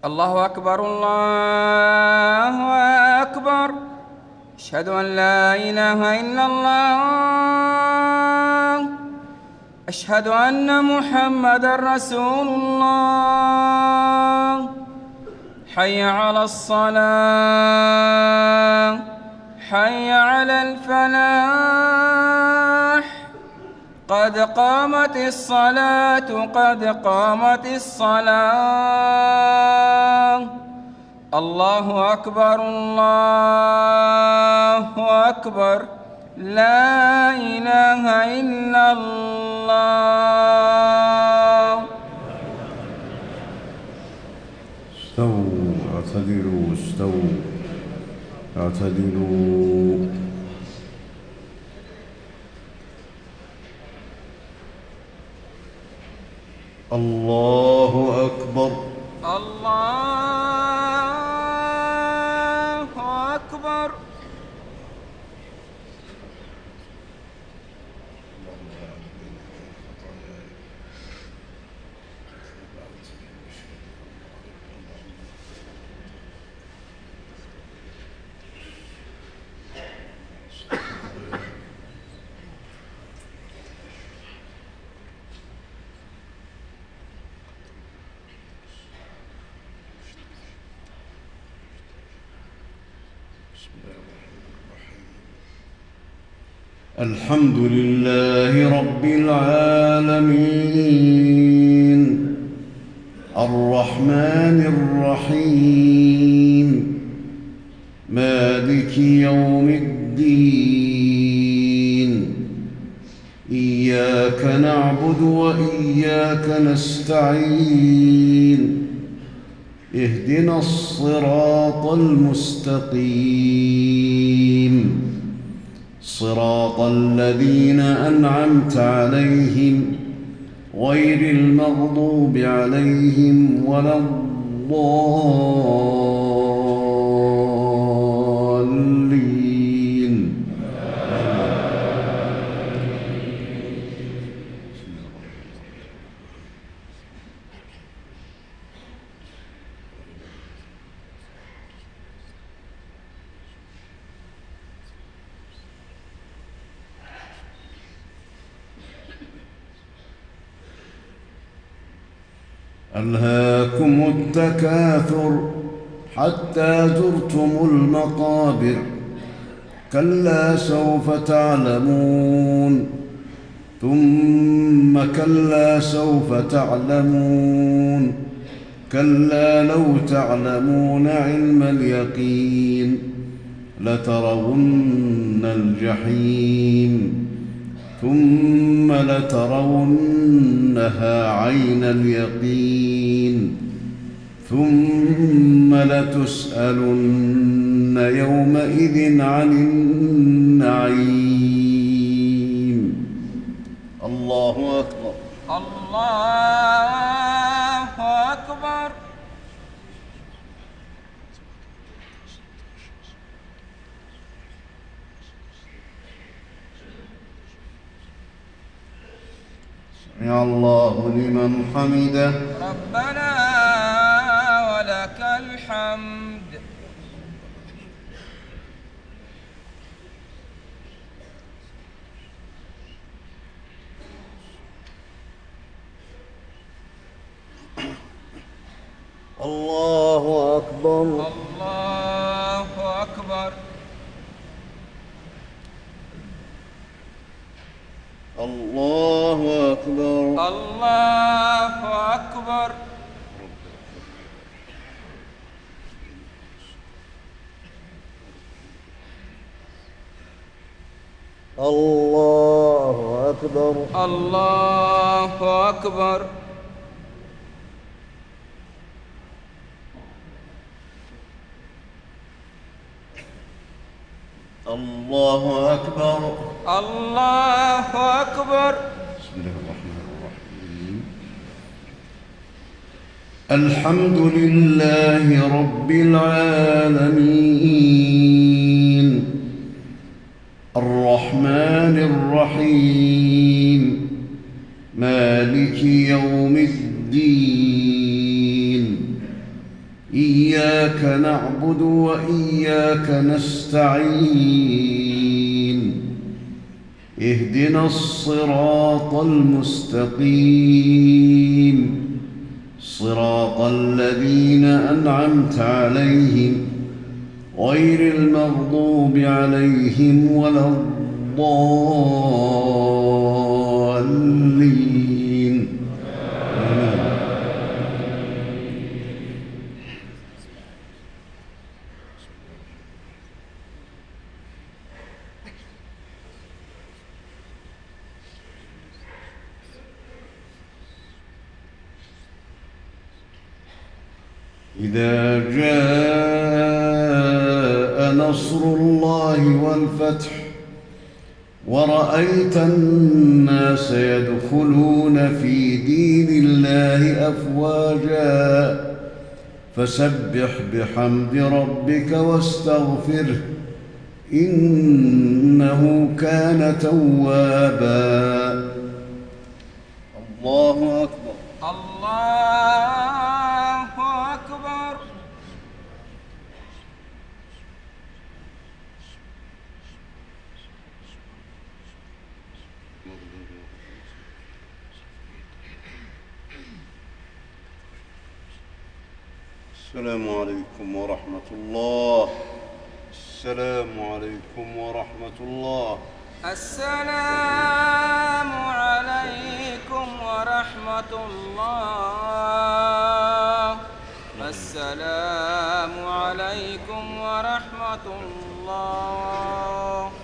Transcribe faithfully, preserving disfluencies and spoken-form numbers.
الله أكبر الله أكبر. أشهد أن لا إله إلا الله. أشهد أن محمدًا رسول الله. حي على الصلاة، حي على الفلاح. قد قامت الصلاة، قد قامت الصلاة. الله أكبر الله أكبر. لا إله إلا الله. استووا اعتدلوا استووا اعتدلوا. الله أكبر الله أكبر. الحمد لله رب العالمين الرحمن الرحيم مالك يوم الدين. إياك نعبد وإياك نستعين. اهدنا الصراط المستقيم صراط الذين أنعمت عليهم غير المغضوب عليهم ولا الضالين. ألهاكم التكاثر حتى زرتم المقابر. كلا سوف تعلمون ثم كلا سوف تعلمون. كلا لو تعلمون علم اليقين لترون الجحيم ثم لترونها عين اليقين ثم لتسألن يومئذ عن النعيم. الله أكبر الله أكبر. سمع الله لمن حمده. ربنا ولك الحمد. الله أكبر الله أكبر. الله أكبر الله أكبر. الله أكبر الله أكبر. الله أكبر. الله أكبر. بسم الله الرحمن الرحيم. الحمد لله رب العالمين الرحمن الرحيم مالك يوم الدين. إياك نعبد وإياك نستعين اهدنا الصراط المستقيم صراط الذين أنعمت عليهم غير المغضوب عليهم ولا الضالين. إذا جاء نصر الله والفتح ورأيت الناس يدخلون في دين الله أفواجا فسبح بحمد ربك واستغفره إنه كان توابا. الله أكبر. الله أكبر. السلام عليكم ورحمة الله. السلام عليكم ورحمة الله. السلام عليكم ورحمة الله. السلام عليكم ورحمة الله.